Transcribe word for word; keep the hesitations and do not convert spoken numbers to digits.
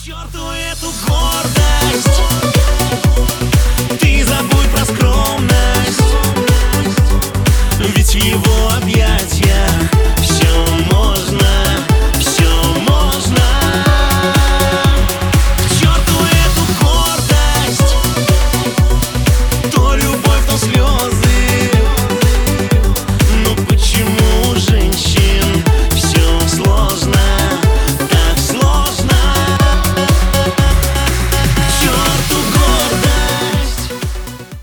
черту эту гордость, ты забудь про скромность, ведь его объятия